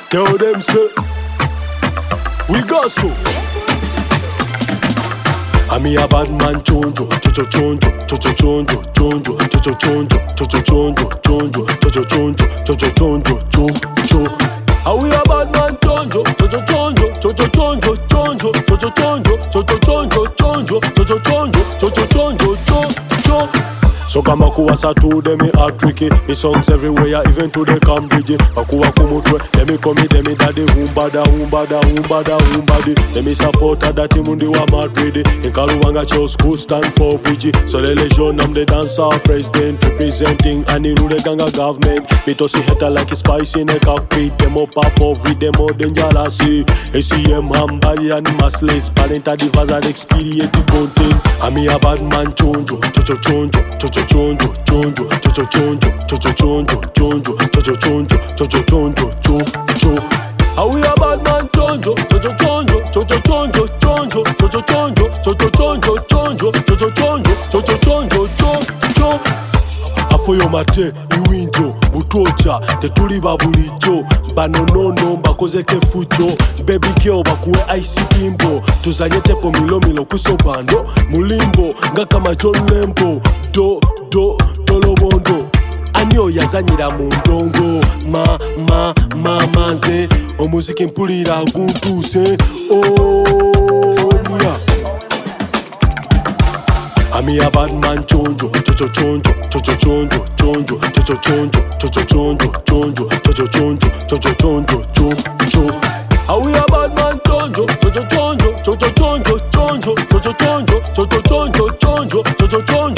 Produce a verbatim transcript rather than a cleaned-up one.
Tell them say we got so. I'm a bad man chonjo, chocho chonjo, chocho chonjo, chonjo, chocho chonjo, chocho chonjo, chonjo, chocho chonjo, chocho chonjo, chonjo. I'm a bad man chonjo, chocho chonjo, chocho chonjo, chonjo, chocho chonjo, chocho chonjo, chonjo, chocho chonjo, chocho chonjo, chonjo. So kama kuwasa to them me act tricky. Me songs everywhere, even to the Cambridge. Makuwa kumutwe, demi komi demi daddy. Humbada, humbada, humbada, humbadi. Demi supporter that mundi wa Madrid. In Kaluwanga chose school stand for P G. So the legion I'm the dancer president. Representing any rule ganga government. Me to see hater like a spice in a cockpit. Demo pa for vid, demo dangerous. A C M hambari and massless. Parenta divas and experience the content. I'm a bad man chonjo, chocho chonjo, chocho chonjo, chonjo, chocho chonjo, chocho chonjo, chonjo, chocho chonjo, chocho chonjo, chonjo. Are we a bad man chonjo, chocho chonjo, chocho chonjo, chonjo, chocho chonjo, chocho chonjo, chonjo, chocho chonjo, chocho chonjo, chonjo. Afoyo mate, iwinjo, mutocha, tetuli babulijo. Bano no no, bakozeke fujo. Baby girl, bakuwe ice bimbo. Tuzanye tepo milo milo kuso bando. Mulimbo, nga kama John Lembo. Do, do, dolo bondo. Anyo yazanyira mundongo. Ma, ma, ma, manze. Omuziki mpulira guntuse. Oh, yeah. I'm a bad man chonjo, chocho chonjo, chocho chonjo, chonjo, chocho chonjo, chocho chonjo, chonjo, chocho chonjo, chocho chonjo, chonjo. Are we a bad man chonjo, chocho chonjo, chocho chonjo, chonjo, chocho chonjo, chocho chonjo, chonjo, chocho chonjo.